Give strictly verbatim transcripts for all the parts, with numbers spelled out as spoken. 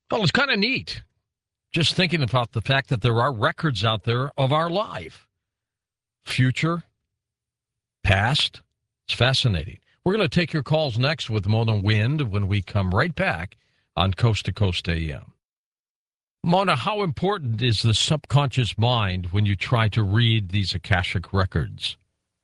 Well, it's kind of neat just thinking about the fact that there are records out there of our life, future, past. It's fascinating. We're going to take your calls next with Mona Wind when we come right back on Coast to Coast A M. Mona, how important is the subconscious mind when you try to read these Akashic records?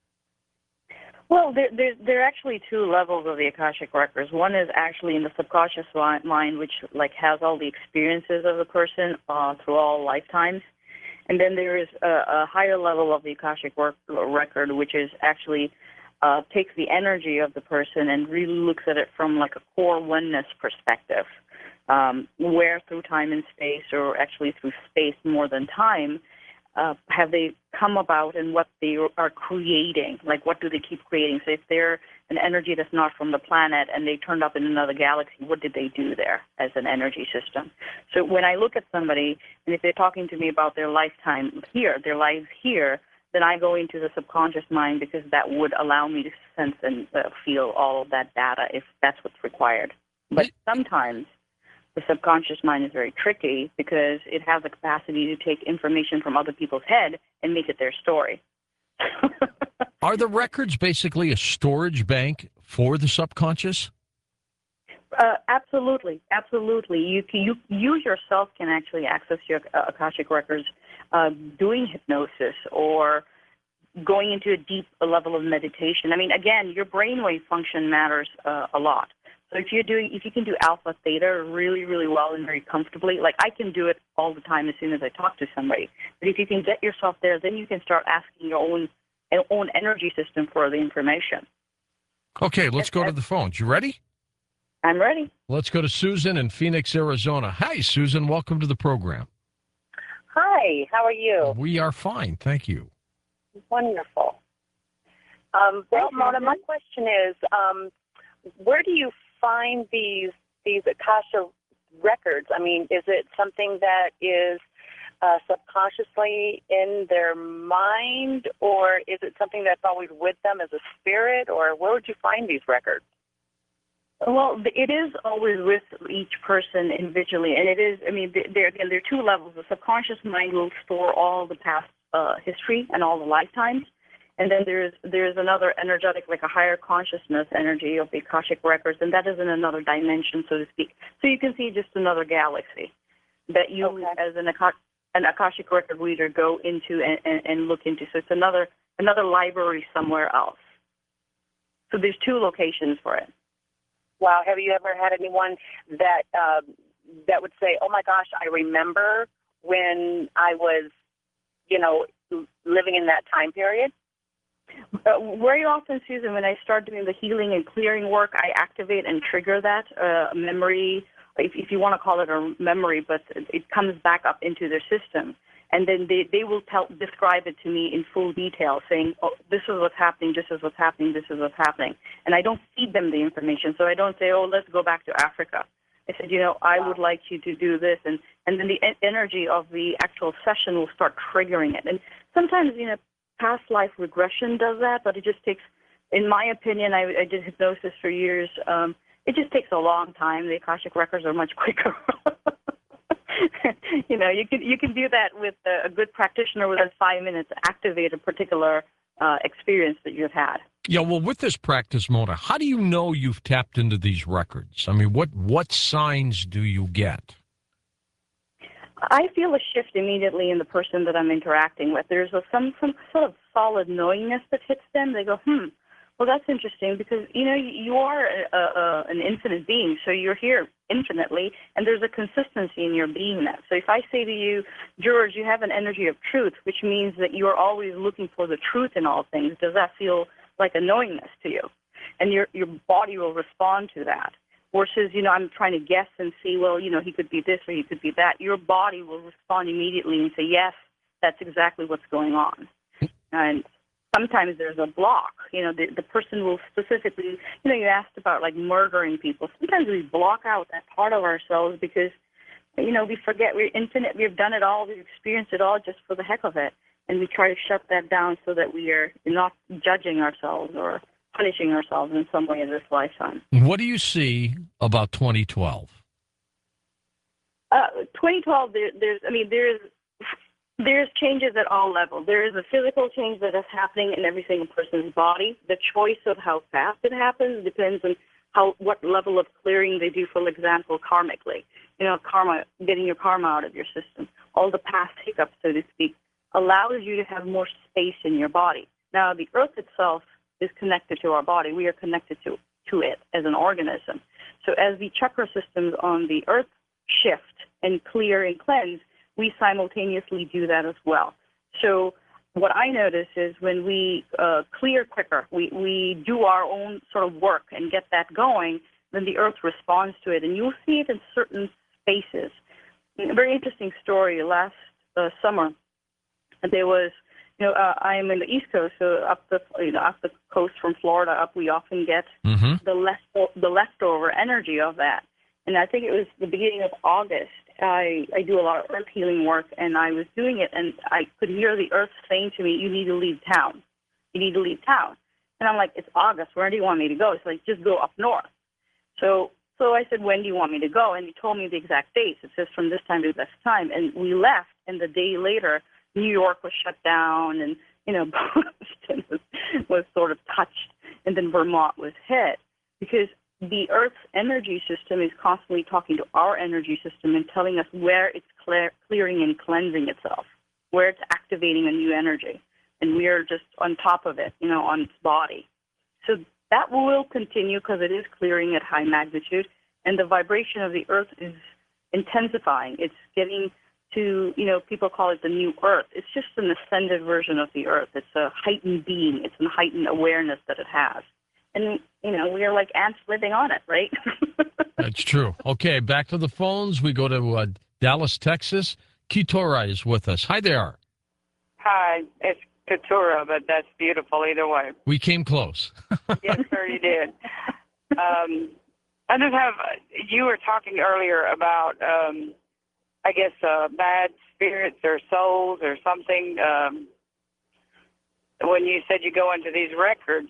Well, there, there, there are actually two levels of the Akashic records. One is actually in the subconscious mind, which like has all the experiences of the person uh, through all lifetimes, and then there is a, a higher level of the Akashic work, record, which is actually uh, takes the energy of the person and really looks at it from like a core oneness perspective, um, where through time and space, or actually through space more than time, uh, have they come about and what they are creating? Like, what do they keep creating? So if they're an energy that's not from the planet and they turned up in another galaxy, what did they do there as an energy system? So when I look at somebody, and if they're talking to me about their lifetime here, their lives here, then I go into the subconscious mind because that would allow me to sense and uh, feel all of that data if that's what's required. But sometimes the subconscious mind is very tricky because it has the capacity to take information from other people's head and make it their story. Are the records basically a storage bank for the subconscious? Uh, absolutely, absolutely. You, can, you you yourself can actually access your uh, Akashic records uh, doing hypnosis or going into a deep level of meditation. I mean, again, your brainwave function matters uh, a lot. So if you're doing, if you can do alpha theta really, really well and very comfortably, like I can do it all the time as soon as I talk to somebody. But if you can get yourself there, then you can start asking your own own energy system for the information. Okay, let's go to the phones. You ready? I'm ready. Let's go to Susan in Phoenix, Arizona. Hi, Susan. Welcome to the program. Hi, how are you? We are fine. Thank you. Wonderful. Um, well, Mona, my question is, um, where do you find these these Akasha records? I mean, is it something that is uh, subconsciously in their mind, or is it something that's always with them as a spirit, or where would you find these records? Well, it is always with each person individually, and it is, I mean, there again, there are two levels. The subconscious mind will store all the past uh, history and all the lifetimes, and then there's there's another energetic, like a higher consciousness energy of the Akashic records, and that is in another dimension, so to speak. So you can see just another galaxy that you, okay, as an, Akash, an Akashic record reader, go into and, and, and look into. So it's another another library somewhere else. So there's two locations for it. Wow, have you ever had anyone that uh, that would say, "Oh my gosh, I remember when I was, you know, living in that time period"? Uh, very often, Susan, when I start doing the healing and clearing work, I activate and trigger that uh, memory, if, if you want to call it a memory, but it comes back up into their system. And then they, they will tell, describe it to me in full detail, saying, oh, this is what's happening, this is what's happening, this is what's happening. And I don't feed them the information. So I don't say, oh, let's go back to Africa. I said, you know, I would like you to do this. And, and then the energy of the actual session will start triggering it. And sometimes, you know, past life regression does that, but it just takes, in my opinion, I, I did hypnosis for years. Um, it just takes a long time. The Akashic records are much quicker. You know, you can you can do that with a, a good practitioner within five minutes. Activate a particular uh, experience that you've had. Yeah, well, with this practice, Mona, how do you know you've tapped into these records? I mean, what what signs do you get? I feel a shift immediately in the person that I'm interacting with. There's a, some some sort of solid knowingness that hits them. They go, hmm. Well, that's interesting because, you know, you are a, a, an infinite being, so you're here infinitely, and there's a consistency in your beingness. So if I say to you, George, you have an energy of truth, which means that you're always looking for the truth in all things, does that feel like a knowingness to you? And your your body will respond to that. Versus, you know, I'm trying to guess and see, well, you know, he could be this or he could be that. Your body will respond immediately and say, yes, that's exactly what's going on. And sometimes there's a block. You know, the, the person will specifically, you know, you asked about, like, murdering people. Sometimes we block out that part of ourselves because, you know, we forget we're infinite. We've done it all. We've experienced it all just for the heck of it. And we try to shut that down so that we are not judging ourselves or punishing ourselves in some way in this lifetime. What do you see about twenty twelve? Uh, twenty twelve, there, there's, I mean, there's there's changes at all levels. There is a physical change that is happening in every single person's body. The choice of how fast it happens depends on how what level of clearing they do. For example, karmically, you know, karma, getting your karma out of your system, all the past hiccups, so to speak, allows you to have more space in your body. Now, the earth itself is connected to our body. We are connected to to it as an organism. So as the chakra systems on the earth shift and clear and cleanse, we simultaneously do that as well. So what I notice is when we uh, clear quicker, we, we do our own sort of work and get that going, then the earth responds to it. And you'll see it in certain spaces. A very interesting story. Last uh, summer, there was, you know, uh, I am in the East Coast, so up the, you know, up the coast from Florida up, we often get Mm-hmm. the left, the leftover energy of that. And I think it was the beginning of August. I, I do a lot of earth healing work, and I was doing it, and I could hear the earth saying to me, you need to leave town. You need to leave town. And I'm like, it's August. Where do you want me to go? It's like, just go up north. So so I said, when do you want me to go? And he told me the exact dates. It says from this time to this time. And we left, and the day later, New York was shut down, and, you know, Boston was, was sort of touched, and then Vermont was hit, because the Earth's energy system is constantly talking to our energy system and telling us where it's clear, clearing and cleansing itself, where it's activating a new energy, and we are just on top of it, you know, on its body. So that will continue because it is clearing at high magnitude, and the vibration of the Earth is intensifying. It's getting to, you know, people call it the new Earth. It's just an ascended version of the Earth. It's a heightened being. It's a heightened awareness that it has. And, you know, we are like ants living on it, right? That's true. Okay, back to the phones. We go to uh, Dallas, Texas. Keturah is with us. Hi there. Hi, it's Keturah, but that's beautiful either way. We came close. Yes, sir, you did. Um, I just have, you were talking earlier about, um, I guess, uh, bad spirits or souls or something. Um, when you said you go into these records,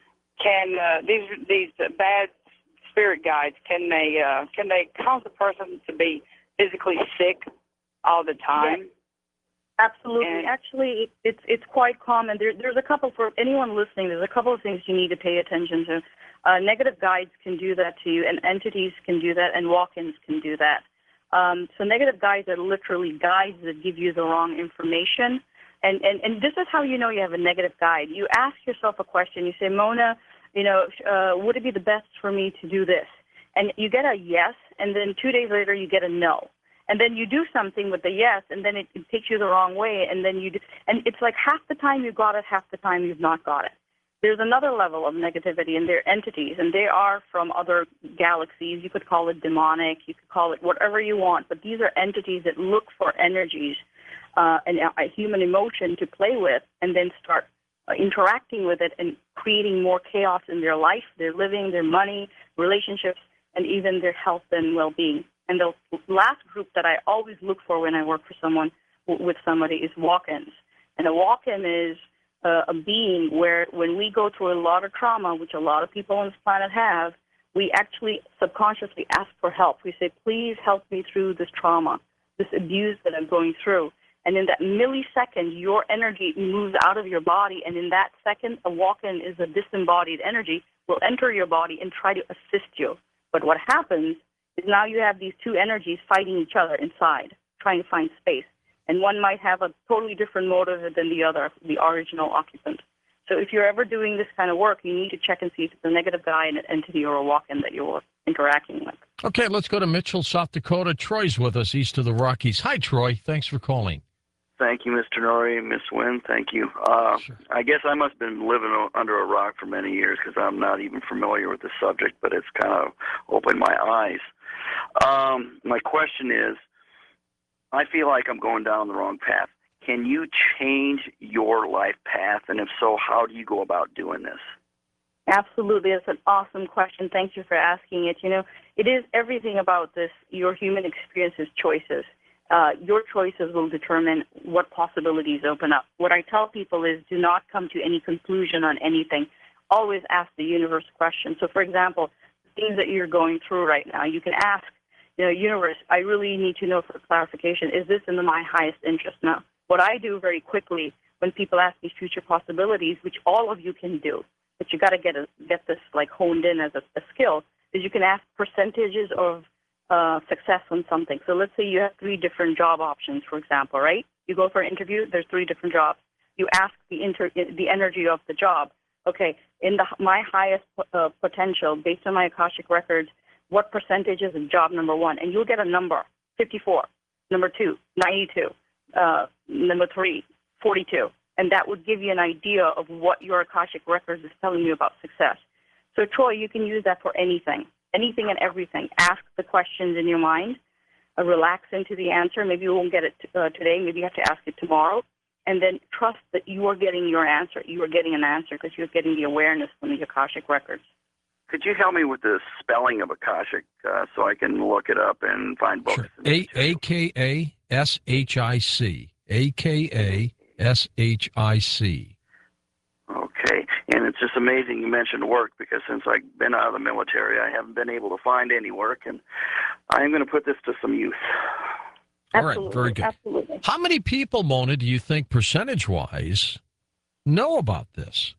can uh, these these bad spirit guides, can they uh, can they cause a person to be physically sick all the time? Yes. Absolutely. And Actually, it's it's quite common. There, there's a couple, for anyone listening, there's a couple of things you need to pay attention to. Uh, negative guides can do that to you, and entities can do that, and walk-ins can do that. Um, so negative guides are literally guides that give you the wrong information. And, and, and this is how you know you have a negative guide. You ask yourself a question. You say, Mona, you know, uh, would it be the best for me to do this? And you get a yes, and then two days later you get a no. And then you do something with the yes, and then it, it takes you the wrong way, and then you do, and it's like half the time you got it, half the time you've not got it. There's another level of negativity, and they're entities, and they are from other galaxies. You could call it demonic, you could call it whatever you want, but these are entities that look for energies uh, and a human emotion to play with, and then start uh, interacting with it and creating more chaos in their life, their living, their money, relationships, and even their health and well-being. And the last group that I always look for when I work for someone, with somebody, is walk-ins. And a walk-in is uh, a being where when we go through a lot of trauma, which a lot of people on this planet have, we actually subconsciously ask for help. We say, please help me through this trauma, this abuse that I'm going through. And in that millisecond, your energy moves out of your body. And in that second, a walk-in is a disembodied energy, will enter your body and try to assist you. But what happens is now you have these two energies fighting each other inside, trying to find space. And one might have a totally different motive than the other, the original occupant. So if you're ever doing this kind of work, you need to check and see if it's a negative guy, an entity, or a walk-in that you're interacting with. Okay, let's go to Mitchell, South Dakota. Troy's with us east of the Rockies. Hi, Troy. Thanks for calling. Thank you, Mister Norrie and Miss Wynn. Thank you. Uh, Sure. I guess I must have been living o- under a rock for many years because I'm not even familiar with the subject, but it's kind of opened my eyes. Um, my question is, I feel like I'm going down the wrong path. Can you change your life path? And if so, how do you go about doing this? Absolutely. That's an awesome question. Thank you for asking it. You know, it is everything about this, your human experiences, choices. Uh, your choices will determine what possibilities open up. What I tell people is do not come to any conclusion on anything. Always ask the universe questions. So, for example, things that you're going through right now, you can ask, you know, universe, I really need to know for clarification, is this in my highest interest? Now, what I do very quickly when people ask me future possibilities, which all of you can do, but you got to get a, get this like honed in as a, a skill, is you can ask percentages of uh, success on something. So let's say you have three different job options, for example, right? You go for an interview, there's three different jobs. You ask the inter, the energy of the job. Okay, in the my highest uh, potential, based on my Akashic records, what percentage is in job number one? And you'll get a number, fifty-four. Number two, ninety-two. Uh, number three, forty-two. And that would give you an idea of what your Akashic records is telling you about success. So, Troy, you can use that for anything, anything and everything. Ask the questions in your mind, uh, relax into the answer. Maybe you won't get it t- uh, today. Maybe you have to ask it tomorrow. And then trust that you are getting your answer. You are getting an answer because you're getting the awareness from the Akashic records. Could you help me with the spelling of Akashic uh, so I can look it up and find books? Sure. A A K A S H I C. A K A S H I C. Okay. And it's just amazing you mentioned work, because since I've been out of the military, I haven't been able to find any work, and I'm going to put this to some use. All right, Absolutely, very good. Absolutely. How many people, Mona, do you think percentage-wise know about this?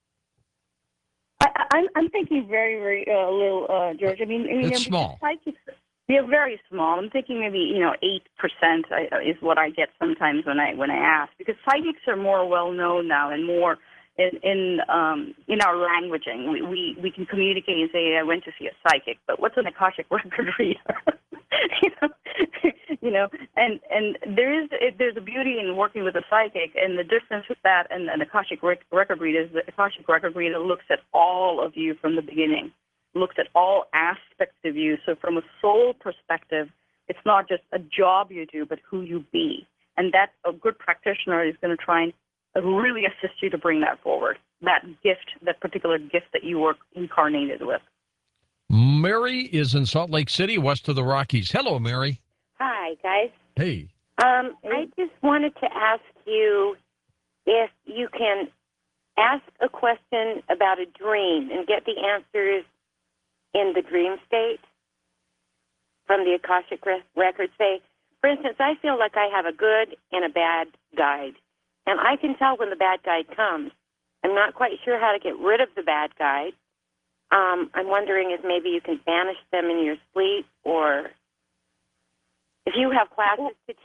I, I'm, I'm thinking very, very uh, little, uh, George. I mean, you It's know, small. Psychics, they're very small. I'm thinking maybe you know eight percent is what I get sometimes when I when I ask, because psychics are more well known now and more in in um, in our languaging. We, we we can communicate and say I went to see a psychic, but what's an Akashic record reader? you know, you know, and and there is it, there's a beauty in working with a psychic, and the difference with that and an Akashic rec- record reader is the Akashic record reader looks at all of you from the beginning, looks at all aspects of you. So from a soul perspective, it's not just a job you do, but who you be, and that a good practitioner is going to try and really assist you to bring that forward, that gift, that particular gift that you were incarnated with. Mary is in Salt Lake City, west of the Rockies. Hello, Mary. Hi, guys. Hey. Um, I just wanted to ask you if you can ask a question about a dream and get the answers in the dream state from the Akashic re- record. Say, for instance, I feel like I have a good and a bad guide, and I can tell when the bad guide comes. I'm not quite sure how to get rid of the bad guide. Um, I'm wondering if maybe you can banish them in your sleep, or if you have classes to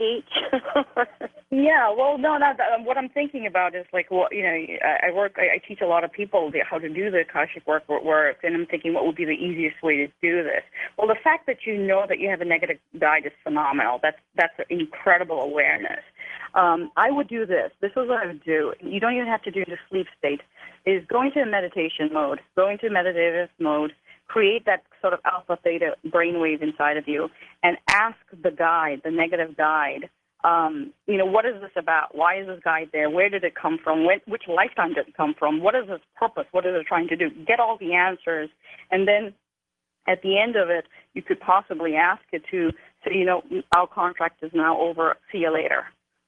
teach. Yeah, well, no, no. That, what I'm thinking about is like, well, you know, I, I work, I, I teach a lot of people the, how to do the Akashic work, work, and I'm thinking, what would be the easiest way to do this? Well, the fact that you know that you have a negative guide is phenomenal. That's that's an incredible awareness. Um, I would do this. This is what I would do. You don't even have to do the sleep state. Is go into a meditation mode, go into meditative mode, create that sort of alpha theta brainwave inside of you, and ask the guide, the negative guide, um, you know, what is this about? Why is this guide there? Where did it come from? When, which lifetime did it come from? What is its purpose? What is it trying to do? Get all the answers, and then at the end of it, you could possibly ask it to say, you know, our contract is now over. See you later,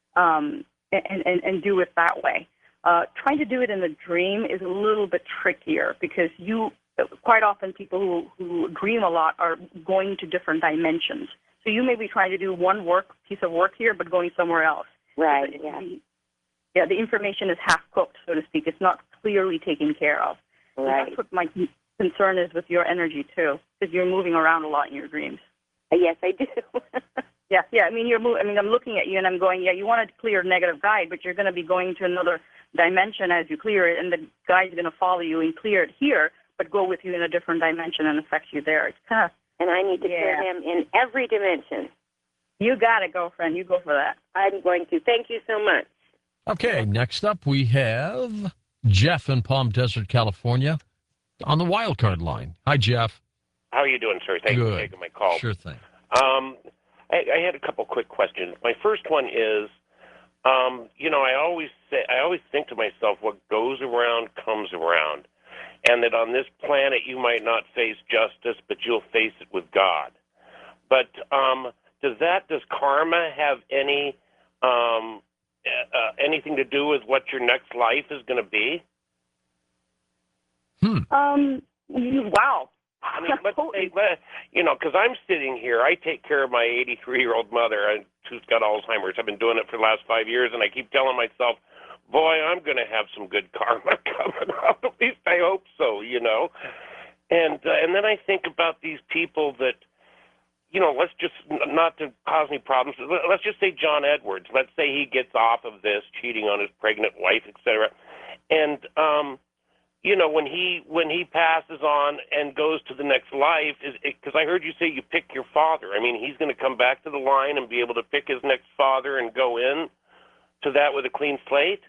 um, and, and, and do it that way. Uh, trying to do it in a dream is a little bit trickier because you, quite often people who, who dream a lot are going to different dimensions. So you may be trying to do one work piece of work here, but going somewhere else. Right, So yeah. the, yeah, the information is half-cooked, so to speak. It's not clearly taken care of. So Right. that's what my concern is with your energy, too, because you're moving around a lot in your dreams. Yes, I do. Yeah, yeah. I mean, you're. Mo- I mean, I'm looking at you and I'm going, yeah. You want to clear negative guide, but you're going to be going to another dimension as you clear it, and the guide's going to follow you and clear it here, but go with you in a different dimension and affect you there. It's kind of. And I need to Yeah. clear him in every dimension. You got it, girlfriend. You go for that. I'm going to. Thank you so much. Okay, next up we have Jeff in Palm Desert, California, on the wild card line. Hi, Jeff. How are you doing, sir? Thank you Good. for taking my call. Sure thing. Um, I, I had a couple quick questions. My first one is, um, you know, I always say, I always think to myself, what goes around comes around, and that on this planet you might not face justice, but you'll face it with God. But um, does that, does karma have any um, uh, anything to do with what your next life is going to be? Hmm. Um. you- Wow. I mean, let's say, let, you know, because I'm sitting here, I take care of my eighty-three-year-old mother and who's got Alzheimer's. I've been doing it for the last five years, and I keep telling myself, boy, I'm going to have some good karma coming out. At least I hope so, you know. And uh, and then I think about these people that, you know, let's just, not to cause any problems, let's just say John Edwards. Let's say he gets off of this, cheating on his pregnant wife, et cetera. And, um, you know, when he when he passes on and goes to the next life, is because I heard you say you pick your father. I mean, he's going to come back to the line and be able to pick his next father and go in to that with a clean slate?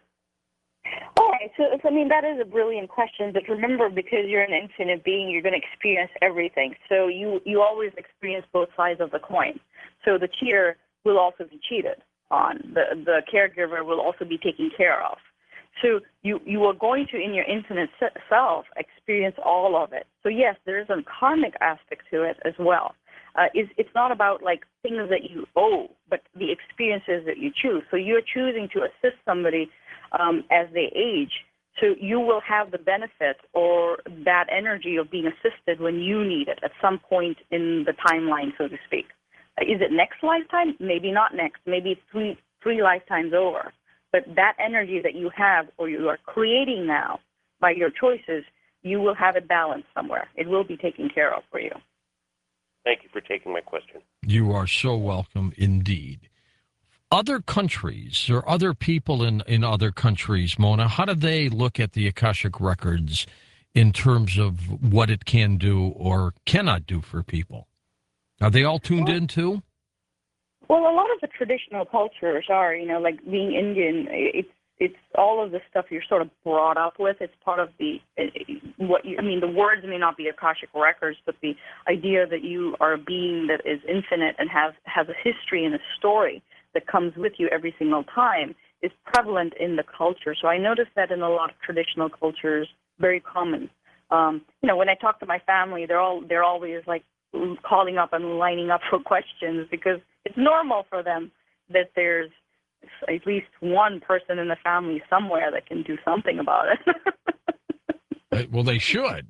All right. So, so, I mean, that is a brilliant question. But remember, because you're an infinite being, you're going to experience everything. So you, you always experience both sides of the coin. So the cheater will also be cheated on. The, the caregiver will also be taken care of. So you, you are going to, in your infinite self, experience all of it. So yes, there is a karmic aspect to it as well. Uh, it's, it's not about like things that you owe, but the experiences that you choose. So you're choosing to assist somebody um, as they age. So you will have the benefit or that energy of being assisted when you need it at some point in the timeline, so to speak. Uh, is it next lifetime? Maybe not next. Maybe three three lifetimes over. But that energy that you have or you are creating now by your choices, you will have it balanced somewhere. It will be taken care of for you. Thank you for taking my question. You are so welcome indeed. Other countries or other people in, in other countries, Mona, how do they look at the Akashic Records in terms of what it can do or cannot do for people? Are they all tuned well, in too? Well, a lot of the traditional cultures are, you know, like being Indian, it's it's all of the stuff you're sort of brought up with. It's part of the, what you, I mean, the words may not be Akashic Records, but the idea that you are a being that is infinite and has, has a history and a story that comes with you every single time is prevalent in the culture. So I noticed that in a lot of traditional cultures, very common. Um, you know, when I talk to my family, they're all they're always like calling up and lining up for questions because it's normal for them that there's at least one person in the family somewhere that can do something about it. Well, they should.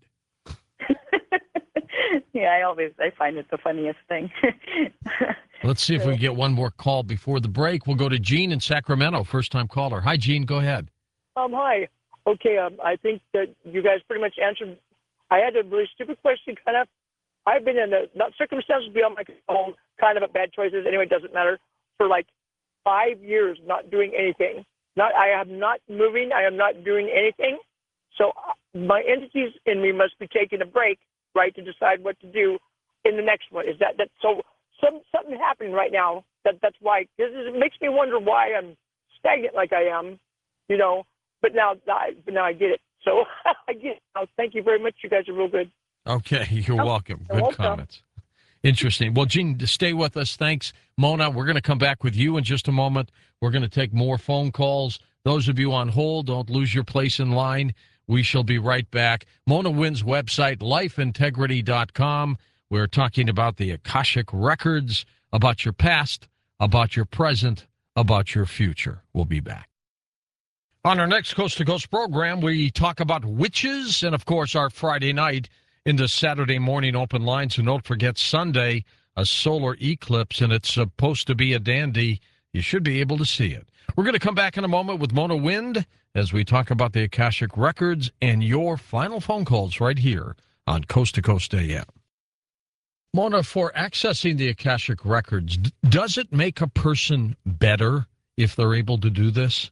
Yeah, I always I find it the funniest thing. Let's see if we can get one more call before the break. We'll go to Gene in Sacramento, first-time caller. Hi, Gene. Go ahead. Um, hi. Okay, um, I think that you guys pretty much answered. I had a really stupid question, kind of. I've been in a, not circumstances beyond my control, kind of at bad choices. Anyway, it doesn't matter. For like five years, not doing anything. Not, I am not moving. I am not doing anything. So my entities in me must be taking a break, right, to decide what to do in the next one. Is that that so? Some something happening right now. That that's why. This is, it makes me wonder why I'm stagnant like I am, you know. But now, I, but now I get it. So I get it. Now, thank you very much. You guys are real good. Okay, you're Oh, welcome. you're Good welcome. comments. Interesting. Well, Gene, stay with us. Thanks. Mona, we're going to come back with you in just a moment. We're going to take more phone calls. Those of you on hold, don't lose your place in line. We shall be right back. Mona Wynn's website, life integrity dot com. We're talking about the Akashic Records, about your past, about your present, about your future. We'll be back. On our next Coast to Coast program, we talk about witches and, of course, our Friday night into Saturday morning open lines. And don't forget Sunday, a solar eclipse, and it's supposed to be a dandy. You should be able to see it. We're going to come back in a moment with Mona Wynn as we talk about the Akashic Records and your final phone calls right here on Coast to Coast A M. Mona, for accessing the Akashic Records, d- does it make a person better if they're able to do this?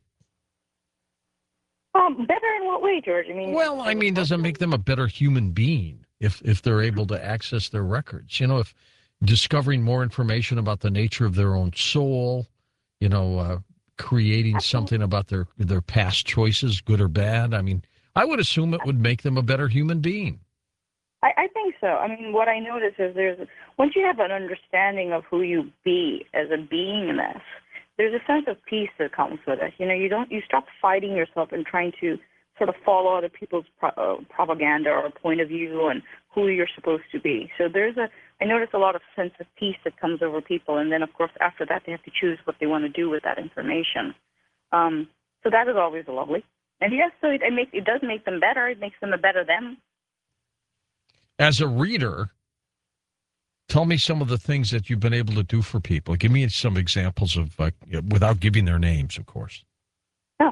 Um, better in what way, George? I mean, Well, I mean, does it make them a better human being if, if they're able to access their records? You know, if discovering more information about the nature of their own soul, you know, uh, creating something about their, their past choices, good or bad. I mean, I would assume it would make them a better human being. I, I think so. I mean, what I notice is there's once you have an understanding of who you be as a beingness, there's a sense of peace that comes with it. You know, you don't you stop fighting yourself and trying to sort of follow other people's pro- uh, propaganda or point of view and who you're supposed to be. So there's a I notice a lot of sense of peace that comes over people, and then of course after that they have to choose what they want to do with that information. Um, so that is always lovely. And yes, so it, it makes it does make them better. It makes them a better them. as a reader, tell me some of the things that you've been able to do for people. Give me some examples of, uh, without giving their names, of course. Oh,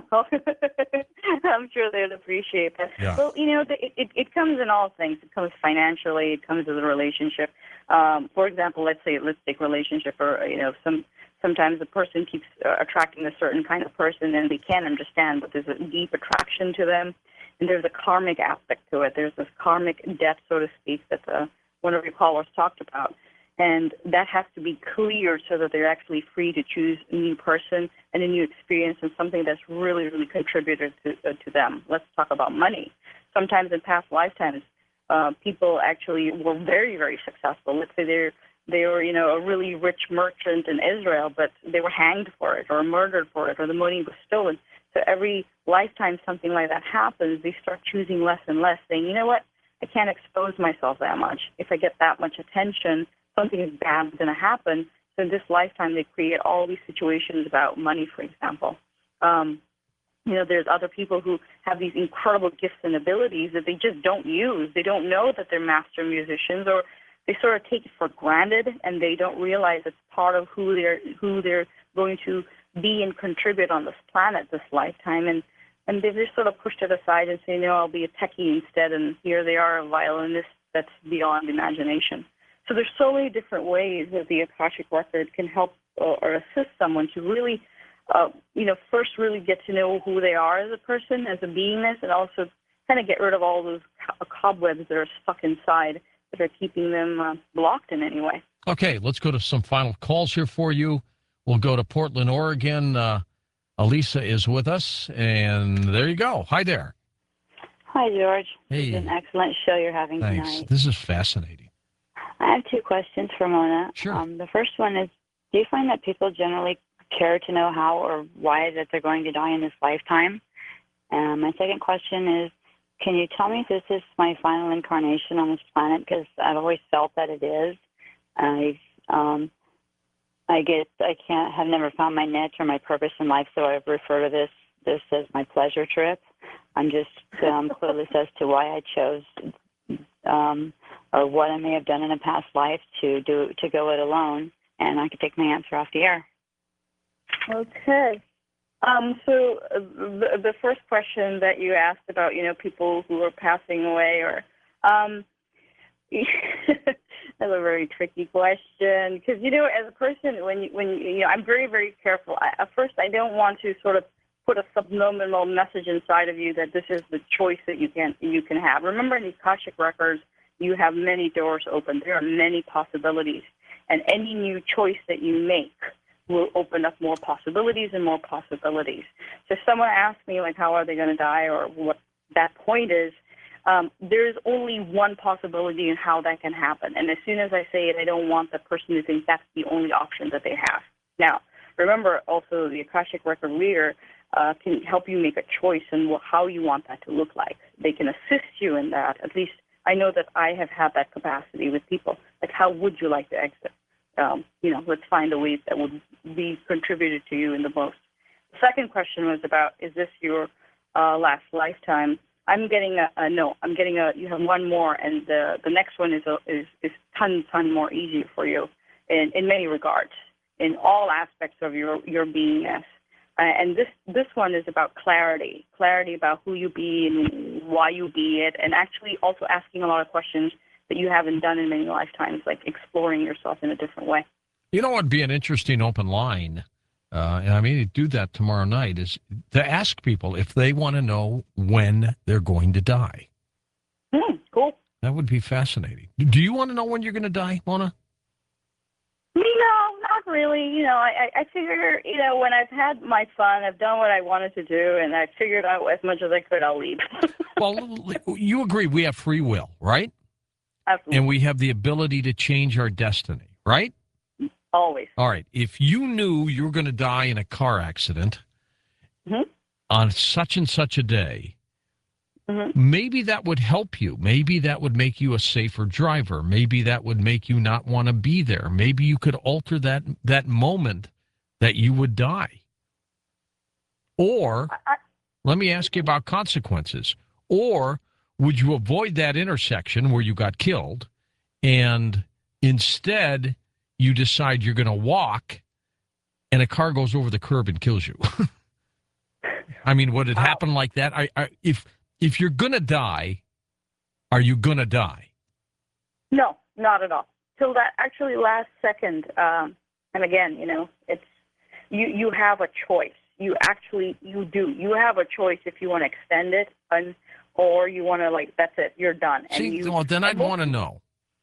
I'm sure they'd appreciate that. Yeah. Well, you know, it, it, it comes in all things. It comes financially. It comes as a relationship. Um, for example, let's say let's take relationship, or you know, some sometimes the person keeps uh, attracting a certain kind of person, and they can't understand, but there's a deep attraction to them, and there's a karmic aspect to it. There's this karmic debt, so to speak, that the, one of your callers talked about. And that has to be clear so that they're actually free to choose a new person and a new experience and something that's really, really contributed to, uh, to them. Let's talk about money. Sometimes in past lifetimes, uh, people actually were very, very successful. Let's say they're, they were, you know, a really rich merchant in Israel, but they were hanged for it or murdered for it, or the money was stolen. So every lifetime something like that happens, they start choosing less and less, saying, you know what, I can't expose myself that much. If I get that much attention, something is bad going to happen. So in this lifetime, they create all these situations about money, for example. Um, you know, there's other people who have these incredible gifts and abilities that they just don't use. They don't know that they're master musicians, or they sort of take it for granted, and they don't realize it's part of who they're who they're going to be and contribute on this planet this lifetime. And and they just sort of pushed it aside and say, no, I'll be a techie instead. And here they are, a violinist that's beyond imagination. So there's so many different ways that the Akashic Record can help uh, or assist someone to really, uh, you know, first really get to know who they are as a person, as a beingness, and also kind of get rid of all those co- cobwebs that are stuck inside that are keeping them uh, blocked in any way. Okay, let's go to some final calls here for you. We'll go to Portland, Oregon. Uh, Elisa is with us, and there you go. Hi there. Hi, George. Hey. It's an excellent show you're having Thanks. tonight. This is fascinating. I have two questions for Mona. Sure. Um, the first one is, do you find that people generally care to know how or why that they're going to die in this lifetime? And my second question is, can you tell me if this is my final incarnation on this planet? Because I've always felt that it is. I um, I get I can't have never found my niche or my purpose in life, so I refer to this this as my pleasure trip. I'm just um, clueless as to why I chose. Um, or what I may have done in a past life to do to go it alone, and I could take my answer off the air. Okay. Um, so uh, the, the first question that you asked about, you know, people who are passing away, or um, that's a very tricky question, because, you know, as a person, when you, when you, you know, I'm very, very careful. I, at first, I don't want to sort of put a subliminal message inside of you that this is the choice that you can you can have. Remember, in the Akashic Records, you have many doors open. There are many possibilities. And any new choice that you make will open up more possibilities and more possibilities. So if someone asks me, like, how are they going to die, or what that point is, um, there's only one possibility in how that can happen. And as soon as I say it, I don't want the person to think that's the only option that they have. Now, remember also the Akashic Record reader uh, can help you make a choice in how you want that to look like. They can assist you in that. At least I know that I have had that capacity with people. Like, how would you like to exit? Um, you know, let's find a way that would be contributed to you in the most. The second question was about, is this your uh, last lifetime? I'm getting a, a no. I'm getting a. You have one more, and the the next one is a, is is ton ton more easier for you in in many regards, in all aspects of your your beingness. Uh, and this this one is about clarity, clarity about who you be and why you be it, and actually also asking a lot of questions that you haven't done in many lifetimes, like exploring yourself in a different way. You know what would be an interesting open line, uh, and I mean to do that tomorrow night, is to ask people if they want to know when they're going to die. Hmm, cool. That would be fascinating. Do you want to know when you're going to die, Mona? No, not really. You know, I, I figure, you know, when I've had my fun, I've done what I wanted to do, and I figured out as much as I could, I'll leave. Well, you agree we have free will, right? Absolutely. And we have the ability to change our destiny, right? Always. All right. If you knew you were going to die in a car accident mm-hmm. on such and such a day, mm-hmm. maybe that would help you. Maybe that would make you a safer driver. Maybe that would make you not want to be there. Maybe you could alter that that moment that you would die. Or, I, let me ask you about consequences. Or, would you avoid that intersection where you got killed and instead you decide you're going to walk and a car goes over the curb and kills you? I mean, would it happen like that? I, I, if if you're going to die, are you going to die? No, not at all. Till that actually last second. Um, and again, you know, it's you. You have a choice. You actually you do. You have a choice if you want to extend it, and or you want to like that's it. You're done. And See, you, well, then I'd want to know.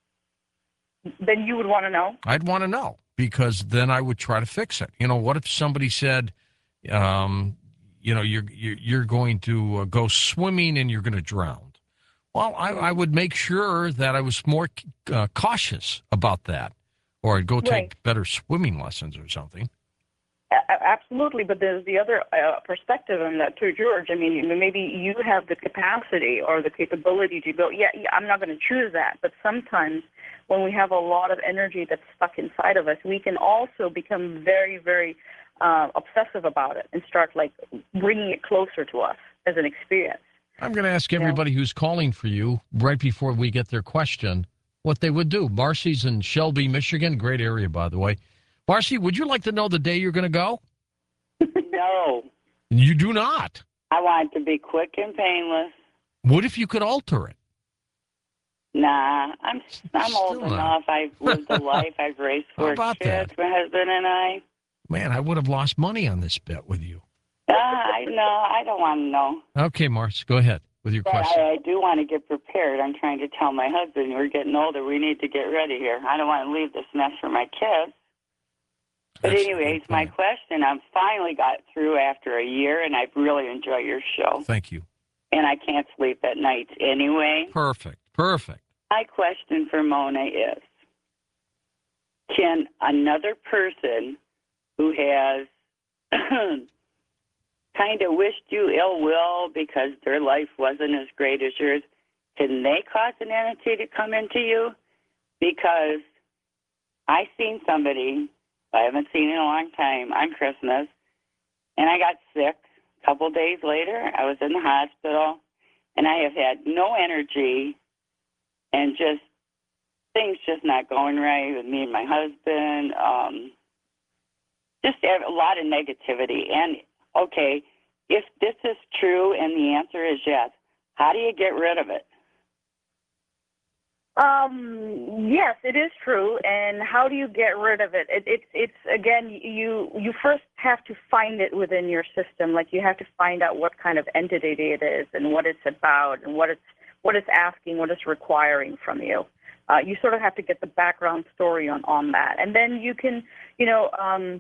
Then you would want to know. I'd want to know because then I would try to fix it. You know, what if somebody said, um, you know, you're you're, you're going to uh, go swimming and you're going to drown? Well, I, I would make sure that I was more uh, cautious about that, or I'd go take Right. better swimming lessons or something. A- absolutely, but there's the other uh, perspective on that too, George. I mean, maybe you have the capacity or the capability to go, yeah, yeah I'm not going to choose that. But sometimes when we have a lot of energy that's stuck inside of us, we can also become very, very uh, obsessive about it and start like bringing it closer to us as an experience. I'm going to ask everybody who's calling for you right before we get their question what they would do. Marcy's in Shelby, Michigan. Great area, by the way. Marcy, would you like to know the day you're going to go? No. You do not. I want it to be quick and painless. What if you could alter it? Nah, I'm I'm Still old not. enough. I've lived a life. I've raised How four about kids, that? my husband and I. Man, I would have lost money on this bet with you. Ah, I know. I don't want to know. Okay, Marcy, go ahead with your But question. I, I do want to get prepared. I'm trying to tell my husband we're getting older. We need to get ready here. I don't want to leave this mess for my kids. But That's a anyways, good my plan. question, I've finally got through after a year, and I've really enjoyed your show. Thank you. And I can't sleep at night anyway. Perfect. Perfect. My question for Mona is, can another person who has kind of wished you ill will because their life wasn't as great as yours, can they cause an entity to come into you? Because I seen somebody I haven't seen in a long time on Christmas, and I got sick. A couple days later, I was in the hospital, and I have had no energy and just things just not going right with me and my husband. Um, just a lot of negativity. And, okay, if this is true and the answer is yes, how do you get rid of it? Um, yes, it is true. And how do you get rid of it? it? It's, it's again, you you first have to find it within your system. Like you have to find out what kind of entity it is and what it's about and what it's what it's asking, what it's requiring from you. Uh, you sort of have to get the background story on, on that. And then you can, you know, um,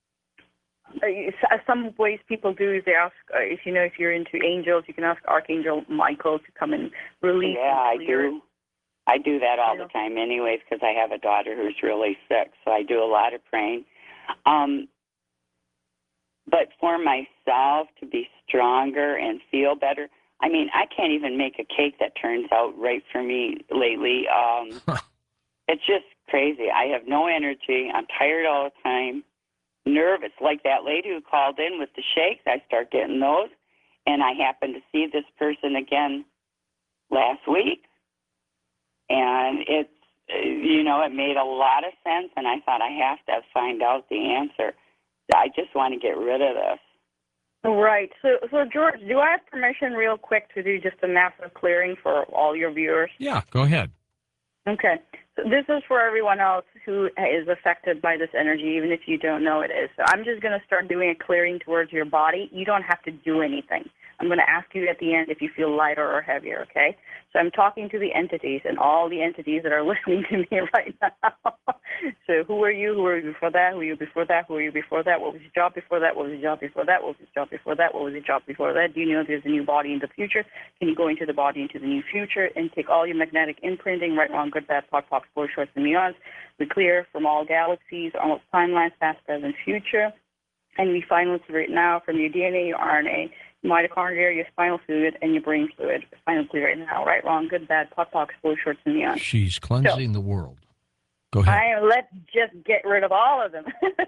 some ways people do is they ask, uh, if you know, if you're into angels, you can ask Archangel Michael to come and release. Yeah, I and clear. do. I do that all Yeah. the time anyways because I have a daughter who's really sick, so I do a lot of praying. Um, but for myself to be stronger and feel better, I mean, I can't even make a cake that turns out right for me lately. Um, it's just crazy. I have no energy. I'm tired all the time, nervous. Like that lady who called in with the shakes, I start getting those. And I happened to see this person again last week. And it's, you know, it made a lot of sense. And I thought I have to find out the answer. I just want to get rid of this. Right. So, so George, do I have permission real quick to do just a massive clearing for all your viewers? Yeah, go ahead. Okay. So this is for everyone else who is affected by this energy, even if you don't know it is. So I'm just going to start doing a clearing towards your body. You don't have to do anything. I'm going to ask you at the end if you feel lighter or heavier, okay? So I'm talking to the entities and all the entities that are listening to me right now. So who are you? Who were you before that? Who were you before that? Who were you before that? What was your job before that? What was your job before that? What was your job before that? What was your job before that? Do you know there's a new body in the future? Can you go into the body into the new future and take all your magnetic imprinting, right, wrong, good, bad, POC, POC, four shorts, and beyonds? We clear from all galaxies, all timelines, past, present, future. And we finally clear it now from your D N A, your R N A, mitochondria, your spinal fluid, and your brain fluid. Spinal clear right now, right, wrong, good, bad, POC, POC, four shorts, and beyond. She's cleansing So, the world. Go ahead. I let's just get rid of all of them.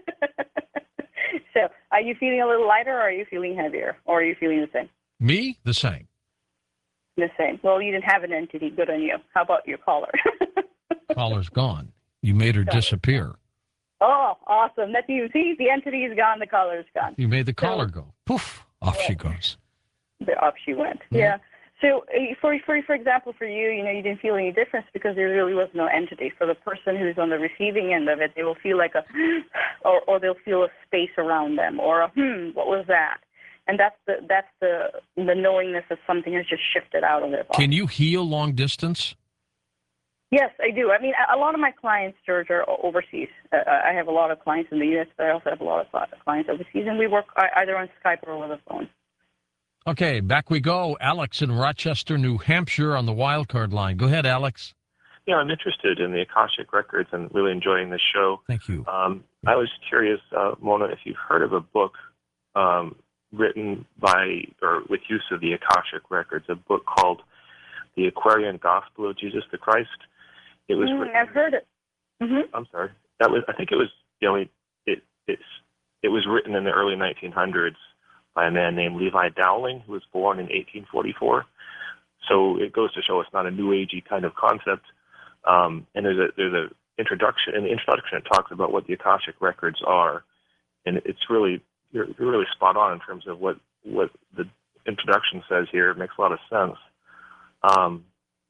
So, are you feeling a little lighter, or are you feeling heavier, or are you feeling the same? Me, the same. missing. Well, you didn't have an entity. Good on you. How about your caller? Caller's gone. You made her disappear. Oh, awesome. That's you. See, the entity is gone. The caller's gone. You made the So- caller go. Poof. Off Yeah. she goes. The up she went. Yeah. Yeah. So, uh, for for for example, for you, you know, you didn't feel any difference because there really was no entity. For the person who's on the receiving end of it, they will feel like a, or or they'll feel a space around them, or a hmm, what was that? And that's the that's the the knowingness that something has just shifted out of their body. Can you heal long distance? Yes, I do. I mean, a a lot of my clients, George, are o- overseas. Uh, I have a lot of clients in the U S, but I also have a lot of cli- clients overseas, and we work ei- either on Skype or over the phone. Okay, back we go. Alex in Rochester, New Hampshire on the wild card line. Go ahead, Alex. Yeah, I'm interested in the Akashic Records and really enjoying this show. Thank you. Um, I was curious, uh, Mona, if you've heard of a book um, written by or with use of the Akashic Records, a book called The Aquarian Gospel of Jesus the Christ. It was. Mm, written, I've heard it. Mm-hmm. I'm sorry. That was. I think it was. You know, it, it it's it was written in the early nineteen hundreds by a man named Levi Dowling, who was born in eighteen forty-four. So it goes to show it's not a new agey kind of concept. Um, and there's a there's a introduction. In the introduction, it talks about what the Akashic Records are, and it's really you're, you're really spot on in terms of what what the introduction says here. It makes a lot of sense. Um,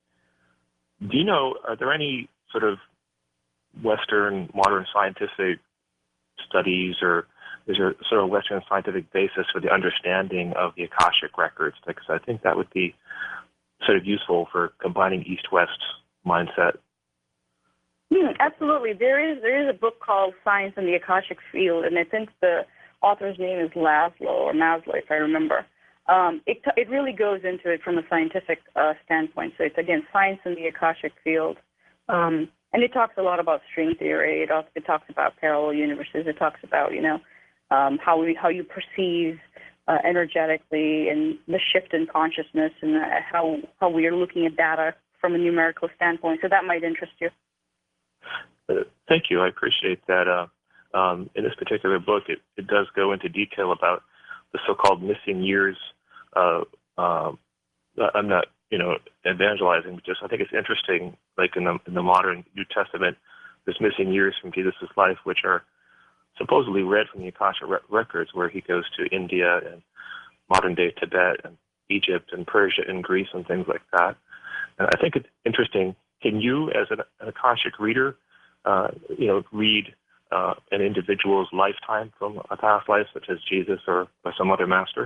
do you know? Are there any sort of Western modern scientific studies, or is there sort of Western scientific basis for the understanding of the Akashic Records? Because I think that would be sort of useful for combining East-West mindset. Hmm, absolutely. There is there is a book called Science in the Akashic Field, and I think the author's name is Laszlo or Maslow, if I remember. Um, it t- it really goes into it from a scientific uh, standpoint. So it's, again, Science in the Akashic Field. Um, and it talks a lot about string theory. It, also, it talks about parallel universes. It talks about, you know, um, how we how you perceive uh, energetically and the shift in consciousness and uh, how, how we are looking at data from a numerical standpoint. So that might interest you. Uh, thank you. I appreciate that. Uh, um, in this particular book, it, it does go into detail about the so-called missing years. Uh, um, I'm not, you know, evangelizing, but just I think it's interesting, like in the, in the modern New Testament, there's missing years from Jesus' life, which are supposedly read from the Akasha re- records, where he goes to India and modern-day Tibet and Egypt and Persia and Greece and things like that. And I think it's interesting. Can you, as an, an Akashic reader, uh, you know, read uh, an individual's lifetime from a past life, such as Jesus or, or some other master?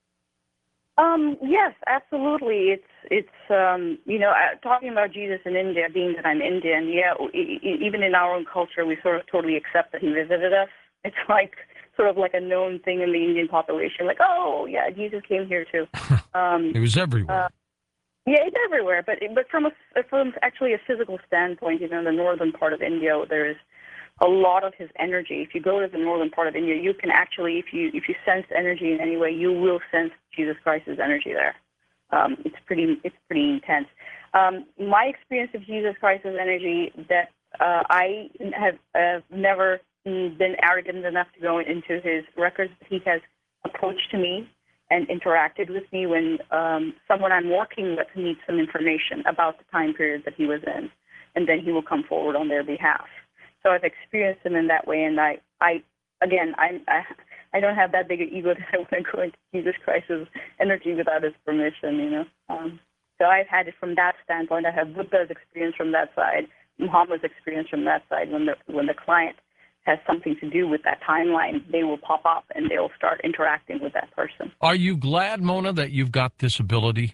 Um, yes, absolutely. It's it's um, you know, uh, talking about Jesus in India, being that I'm Indian. Yeah, e- e- even in our own culture, we sort of totally accept that he visited us. It's like sort of like a known thing in the Indian population. Like, oh yeah, Jesus came here too. Um, It was everywhere. uh, yeah, it's everywhere. But but from a from actually a physical standpoint, you know, in the northern part of India, there is a lot of his energy. If you go to the northern part of India, you can actually, if you if you sense energy in any way, you will sense Jesus Christ's energy there. Um, it's pretty it's pretty intense. Um, my experience of Jesus Christ's energy, that uh, I have uh, never been arrogant enough to go into his records. He has approached me and interacted with me when um, someone I'm working with needs some information about the time period that he was in, and then he will come forward on their behalf. So I've experienced him in that way, and I, I again, I, I, I don't have that big an ego that I want to go into Jesus Christ's energy without his permission, you know. Um, so I've had it from that standpoint. I have Buddha's experience from that side, Muhammad's experience from that side. When the when the client has something to do with that timeline, they will pop up and they'll start interacting with that person. Are you glad, Mona, that you've got this ability?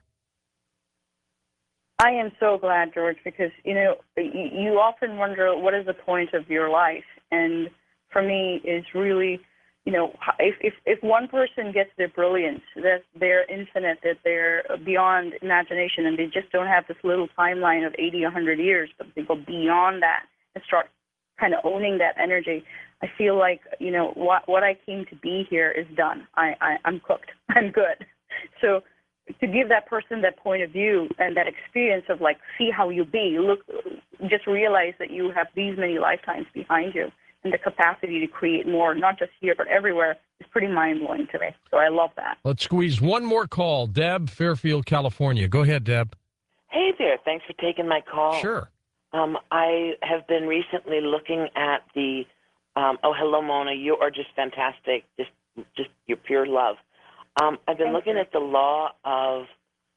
I am so glad, George, because, you know, you often wonder what is the point of your life. And for me, it's really, you know, if, if, if one person gets their brilliance, that they're infinite, that they're beyond imagination, and they just don't have this little timeline of eighty, one hundred years, but they go beyond that and start kind of owning that energy, I feel like, you know, what, what I came to be here is done. I, I, I'm cooked. I'm good. So to give that person that point of view and that experience of, like, see how you be, look, just realize that you have these many lifetimes behind you and the capacity to create more, not just here but everywhere, is pretty mind-blowing to me. So I love that. Let's squeeze one more call. Deb, Fairfield, California. Go ahead, Deb. Hey there. Thanks for taking my call. Sure. Um, I have been recently looking at the, um, oh, hello, Mona. You are just fantastic. Just just your pure love. Um, I've been Thank looking you. at the law of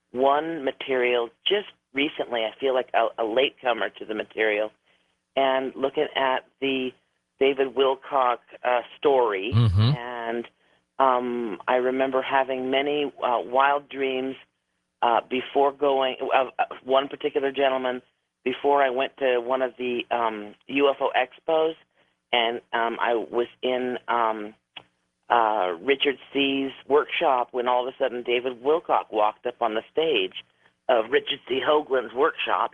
one material just recently. I feel like a, a latecomer to the material. And looking at the David Wilcock uh, story. Mm-hmm. And um, I remember having many uh, wild dreams uh, before going, uh, one particular gentleman, before I went to one of the um, U F O expos, and um, I was in um, uh, Richard C.'s workshop when all of a sudden David Wilcock walked up on the stage of Richard C. Hoagland's workshop,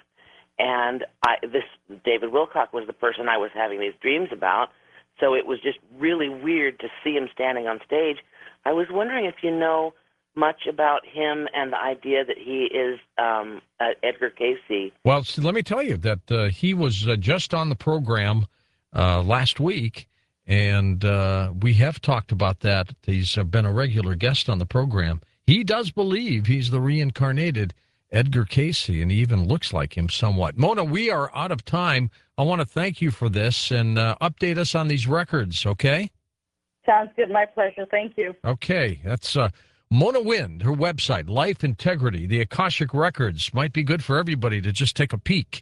and I, this David Wilcock was the person I was having these dreams about, so it was just really weird to see him standing on stage. I was wondering if you know much about him and the idea that he is um, uh, Edgar Cayce. Well, so let me tell you that uh, he was uh, just on the program uh, last week, and uh, we have talked about that. He's uh, been a regular guest on the program. He does believe he's the reincarnated Edgar Cayce, and he even looks like him somewhat. Mona, we are out of time. I want to thank you for this, and uh, update us on these records, okay? Sounds good. My pleasure. Thank you. Okay, that's uh, Mona Wind, her website, Life Integrity, the Akashic Records. Might be good for everybody to just take a peek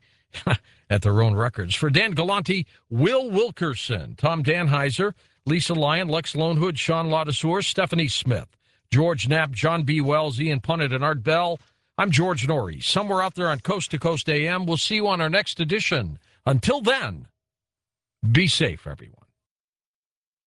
at their own records. For Dan Galante, Will Wilkerson, Tom Danheiser, Lisa Lyon, Lex Lonehood, Sean Ladouceur, Stephanie Smith, George Knapp, John B. Wells, Ian Punnett, and Art Bell. I'm George Norrie, somewhere out there on Coast to Coast A M. We'll see you on our next edition. Until then, be safe, everyone.